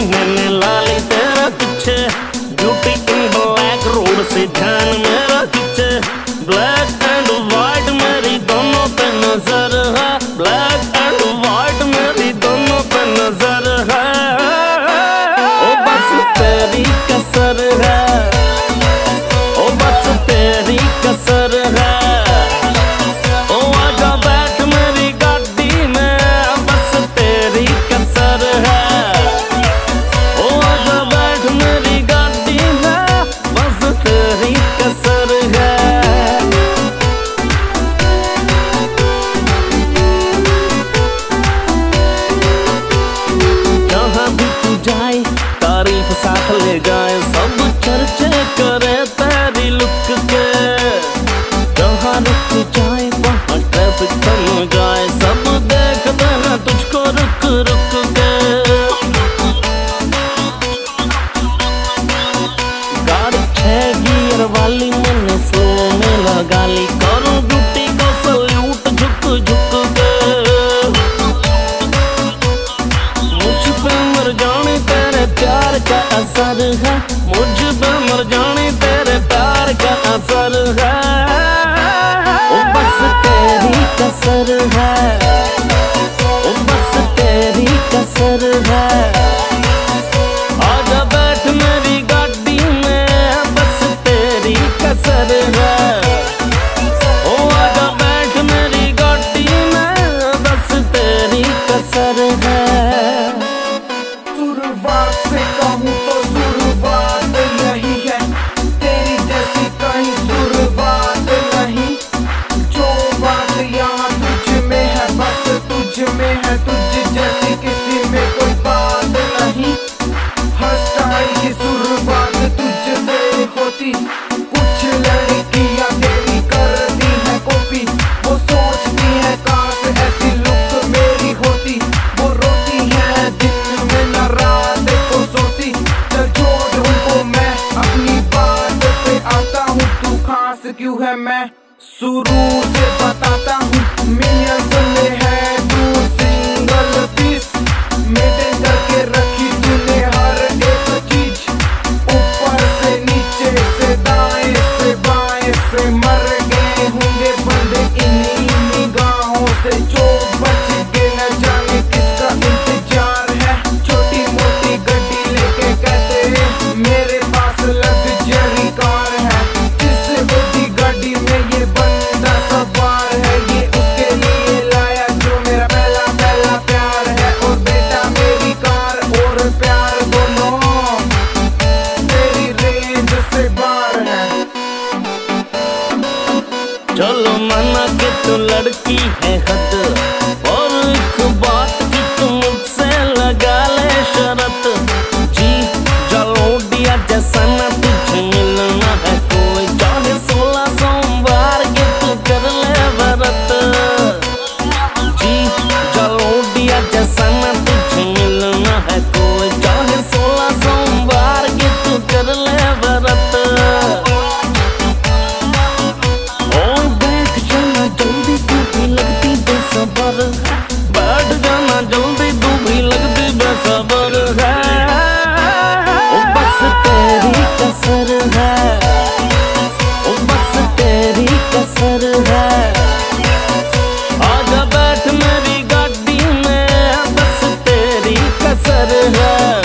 मैंने लाली तेरा पीछे, ब्यूटी इन ब्लैक रोड से ध्यान मेरा खींचे। ब्लैक एंड व्हाइट मेरी दोनों पे नजर है, ब्लैक एंड व्हाइट मेरी दोनों पे नजर है। ओ बस तेरी कसर है, ओ बस तेरी कसर है। ओ आजा बैठ मेरी गाड़ी में, बस तेरी कसर है। ओ आजा बैठ मेरी गाड़ी में, बस तेरी कसर है। जहाँ भी तू जाए तारीफ साथ ले जाए, सब चर्चे करे तेरी लुक के। जहाँ रुक जाए वहाँ ट्रैफिक थम जाए, सब देखते हैं तुझको रुक रुक के। गाड़ी 6 गियर वाली मैंने स्लो में लगा ली, करूँ ड्यूटी को सल्यूट झुक झुक के। मुझ पे मर जाने तेरे प्यार का असर है, मुझ पे मर जाने तेरे प्यार का असर है। ओ बस तेरी कसर है, ओ बस तेरी कसर है। आजा बैठ मेरी गाड़ी में, बस तेरी कसर है। ओ आजा बैठ मेरी गाड़ी में, बस तेरी कसर है। शुरुआत से कहूँ तो शुरुआत यही है, तेरी जैसी कहीं शुरुआत नहीं। जो बात यहाँ तुझ में है बस तुझ में है, तुझ जैसी किसी में कोई बात नहीं। हर स्टाइल की शुरुआत तुझसे होती, कुछ लड़कियाँ तेरी करती है कॉपी। वो सोचती है काश ऐसी लुक मेरी होती, वो रोती है दिन में न रात को सोती। चल छोड़ उनको, मैं अपनी बात पे आता हूँ, तू खास क्यों है मैं शुरू से बताता हूँ। मिलियंस में है तू सिंगल पीस, मेंटेन करके रखी तूने हर एक चीज। ऊपर से नीचे से दाएं से बाएं से मर गए होंगे बंदे इन्हीं निगाहों से। जो बच के न जाने किसका इंतजार है, छोटी मोटी गड्डी लेके कहते हैं मेरे पास लग्जरी कार है। जिस बड़ी गाड़ी में ये बंदा सवार है, ये उसके लिए लाया जो मेरा पहला पहला प्यार है। और बेटा मेरी कार और प्यार दोनों तेरी रेंज से बाहर है। चलो माना कि तू लड़की है हद, और एक बात की तू मुझसे लगा ले शरत। जी जलोडिया जैसा ना तुझे मिलना है कोई, चाहे 16 सोमवार के तू कर ले व्रत। जी जलोडिया जैसा ना तुझे मिलना है कोई, चाहे 16 सोमवार के तू कर ले व्रत। और बैठ जाना जल्दी तू भी लगती बेसबर है, बैठ जाना जल्दी तू भी लगती बेसबर है। ओ बस तेरी कसर है, ओ बस तेरी कसर है। आजा बैठ मेरी गाड़ी में, बस तेरी कसर है।